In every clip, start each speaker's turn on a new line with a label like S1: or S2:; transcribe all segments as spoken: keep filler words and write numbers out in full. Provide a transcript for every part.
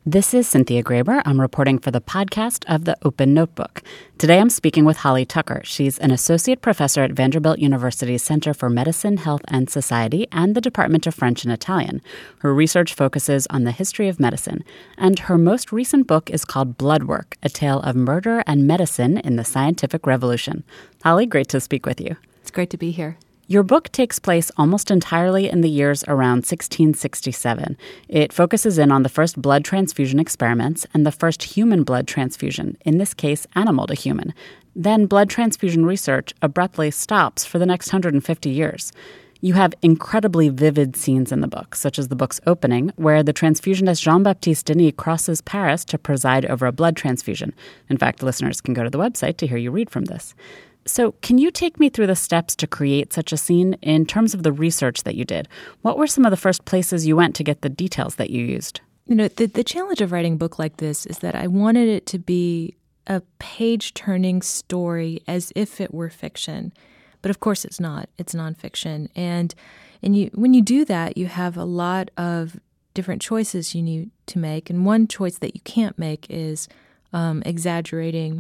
S1: This is Cynthia Graber. I'm reporting for the podcast of the Open Notebook. Today I'm speaking with Holly Tucker. She's an associate professor at Vanderbilt University's Center for Medicine, Health, and Society and the Department of French and Italian. Her research focuses on the history of medicine, and her most recent book is called Blood Work, A Tale of Murder and Medicine in the Scientific Revolution. Holly, great to speak with you.
S2: It's great to be here.
S1: Your book takes place almost entirely in the years around sixteen sixty-seven. It focuses in on the first blood transfusion experiments and the first human blood transfusion, in this case, animal to human. Then blood transfusion research abruptly stops for the next one hundred fifty years. You have incredibly vivid scenes in the book, such as the book's opening, where the transfusionist Jean-Baptiste Denis crosses Paris to preside over a blood transfusion. In fact, listeners can go to the website to hear you read from this. So can you take me through the steps to create such a scene in terms of the research that you did? What were some of the first places you went to get the details that you used?
S2: You know, the, the challenge of writing a book like this is that I wanted it to be a page-turning story as if it were fiction. But of course it's not. It's nonfiction. And and you when you do that, you have a lot of different choices you need to make. And one choice that you can't make is um, exaggerating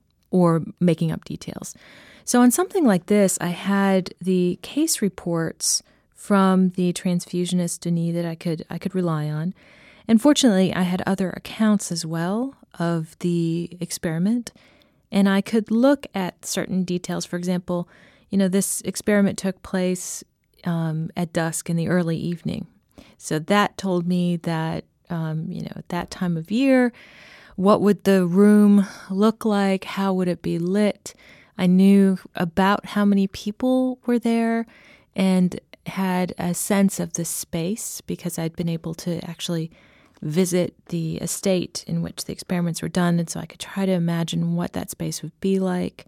S2: or making up details. So on something like this, I had the case reports from the transfusionist Denis that I could I could rely on. And fortunately, I had other accounts as well of the experiment, and I could look at certain details. For example, you know, this experiment took place um, at dusk in the early evening. So that told me that, um, you know, at that time of year, what would the room look like? How would it be lit? I knew about how many people were there and had a sense of the space because I'd been able to actually visit the estate in which the experiments were done, and so I could try to imagine what that space would be like.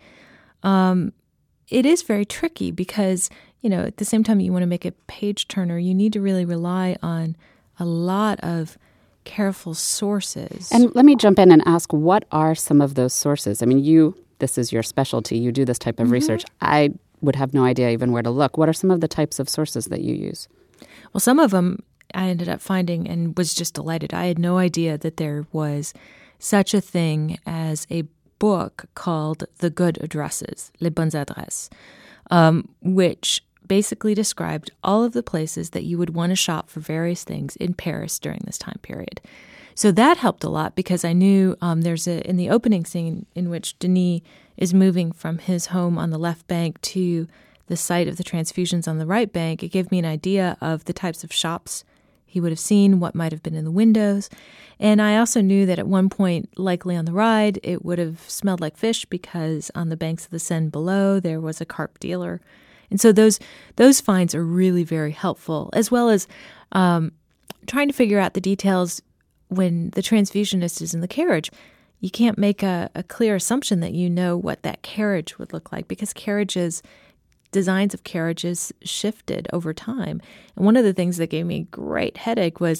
S2: Um, it is very tricky because, you know, at the same time you want to make a page-turner, you need to really rely on a lot of careful sources.
S1: And let me jump in and ask, what are some of those sources? I mean, you, this is your specialty. You do this type of mm-hmm. research. I would have no idea even where to look. What are some of the types of sources that you use?
S2: Well, some of them I ended up finding and was just delighted. I had no idea that there was such a thing as a book called The Good Addresses, Les Bonnes Adresses, um, which basically described all of the places that you would want to shop for various things in Paris during this time period. So that helped a lot because I knew um, there's a in the opening scene in which Denis is moving from his home on the left bank to the site of the transfusions on the right bank. It gave me an idea of the types of shops he would have seen, what might have been in the windows. And I also knew that at one point, likely on the ride, it would have smelled like fish because on the banks of the Seine below, there was a carp dealer. And so those those finds are really very helpful, as well as um, trying to figure out the details when the transfusionist is in the carriage. You can't make a, a clear assumption that you know what that carriage would look like because carriages, designs of carriages shifted over time. And one of the things that gave me a great headache was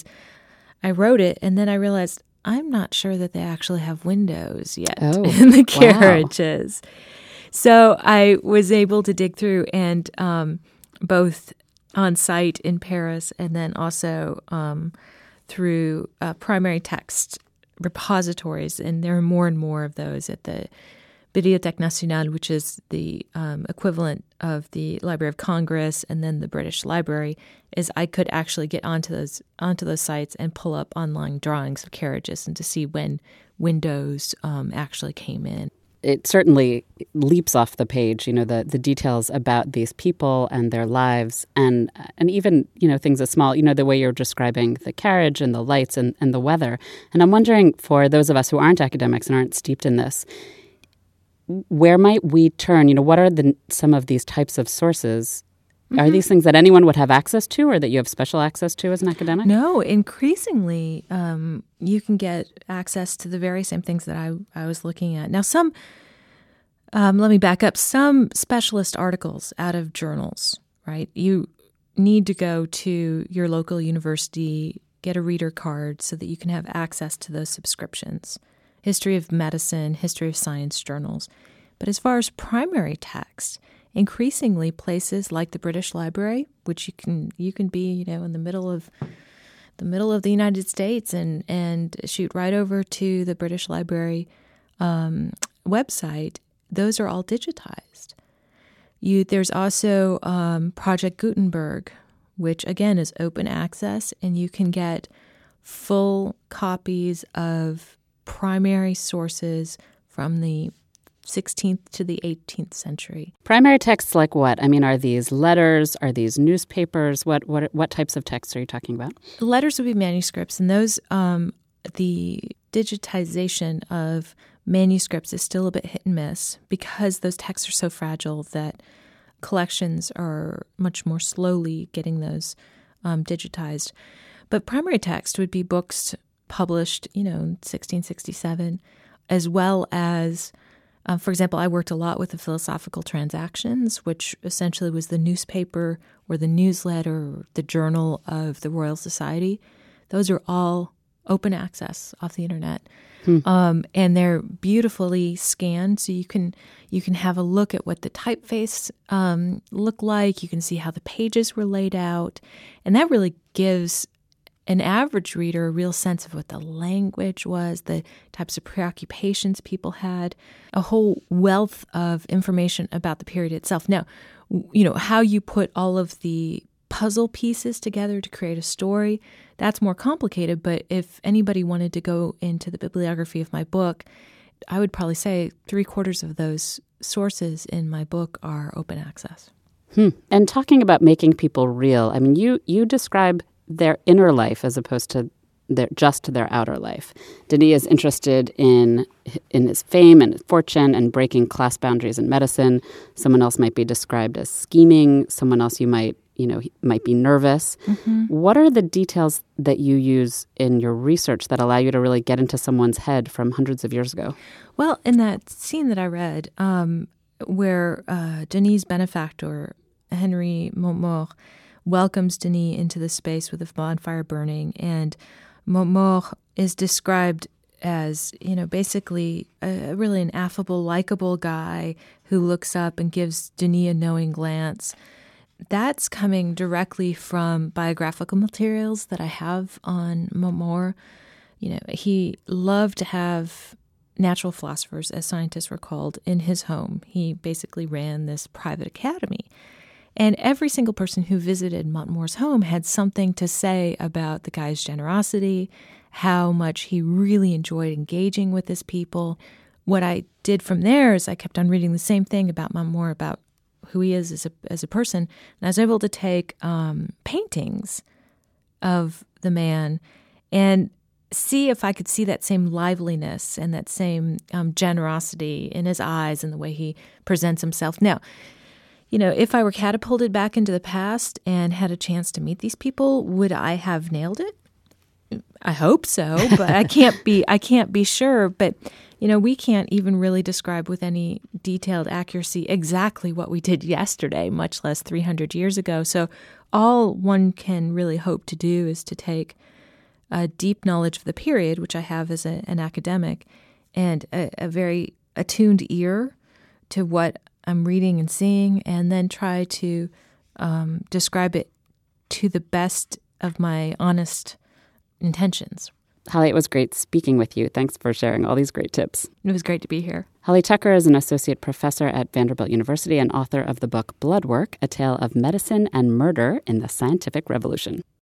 S2: I wrote it and then I realized I'm not sure that they actually have windows yet
S1: oh,
S2: in the carriages.
S1: Wow.
S2: So I was able to dig through and um, both on site in Paris and then also um, through uh, primary text repositories, and there are more and more of those at the Bibliothèque Nationale, which is the um, equivalent of the Library of Congress, and then the British Library, is I could actually get onto those onto those sites and pull up online drawings of carriages and to see when windows um, actually came in.
S1: It certainly leaps off the page, you know, the, the details about these people and their lives and and even, you know, things as small, you know, the way you're describing the carriage and the lights and, and the weather. And I'm wondering, for those of us who aren't academics and aren't steeped in this, where might we turn? You know, what are the some of these types of sources? Mm-hmm. Are these things that anyone would have access to or that you have special access to as an academic?
S2: No, increasingly um, you can get access to the very same things that I, I was looking at. Now, some, um, let me back up, some specialist articles out of journals, right? You need to go to your local university, get a reader card so that you can have access to those subscriptions. History of medicine, history of science journals. But as far as primary text, increasingly places like the British Library, which you can you can be, you know, in the middle of the middle of the United States and, and shoot right over to the British Library um, website, those are all digitized. You, there's also um, Project Gutenberg, which again is open access, and you can get full copies of primary sources from the sixteenth to the eighteenth century.
S1: Primary texts like what? I mean, are these letters? Are these newspapers? What what what types of texts are you talking about?
S2: Letters would be manuscripts, and those um, the digitization of manuscripts is still a bit hit and miss because those texts are so fragile that collections are much more slowly getting those um, digitized. But primary text would be books published, you know, in sixteen sixty-seven, as well as, uh, for example, I worked a lot with the Philosophical Transactions, which essentially was the newspaper or the newsletter or the journal of the Royal Society. Those are all open access off the internet. Hmm. Um, and they're beautifully scanned, so you can you can have a look at what the typeface um, looked like. You can see how the pages were laid out, and that really gives an average reader a real sense of what the language was, the types of preoccupations people had, a whole wealth of information about the period itself. Now, you know, how you put all of the puzzle pieces together to create a story, that's more complicated. But if anybody wanted to go into the bibliography of my book, I would probably say three quarters of those sources in my book are open access.
S1: Hmm. And talking about making people real, I mean, you you describe their inner life as opposed to their just their outer life. Denis is interested in in his fame and fortune and breaking class boundaries in medicine. Someone else might be described as scheming. Someone else you might you know might be nervous. Mm-hmm. What are the details that you use in your research that allow you to really get into someone's head from hundreds of years ago?
S2: Well, in that scene that I read, um, where uh, Denis' benefactor Henry Montmort welcomes Denis into the space with a bonfire burning, and Montmort is described as, you know, basically a, really an affable, likable guy who looks up and gives Denis a knowing glance. That's coming directly from biographical materials that I have on Montmort. You know, he loved to have natural philosophers, as scientists were called, in his home. He basically ran this private academy. And every single person who visited Montmort's home had something to say about the guy's generosity, how much he really enjoyed engaging with his people. What I did from there is I kept on reading the same thing about Montmort, about who he is as a, as a person. And I was able to take um, paintings of the man and see if I could see that same liveliness and that same um, generosity in his eyes and the way he presents himself. Now, you know, if I were catapulted back into the past and had a chance to meet these people, would I have nailed it? I hope so, but I can't be I can't be sure. But, you know, we can't even really describe with any detailed accuracy exactly what we did yesterday, much less three hundred years ago. So all one can really hope to do is to take a deep knowledge of the period, which I have as a, an academic, and a, a very attuned ear to what I'm reading and seeing, and then try to um, describe it to the best of my honest intentions.
S1: Holly, it was great speaking with you. Thanks for sharing all these great tips.
S2: It was great to be here.
S1: Holly Tucker is an associate professor at Vanderbilt University and author of the book Blood Work, A Tale of Medicine and Murder in the Scientific Revolution.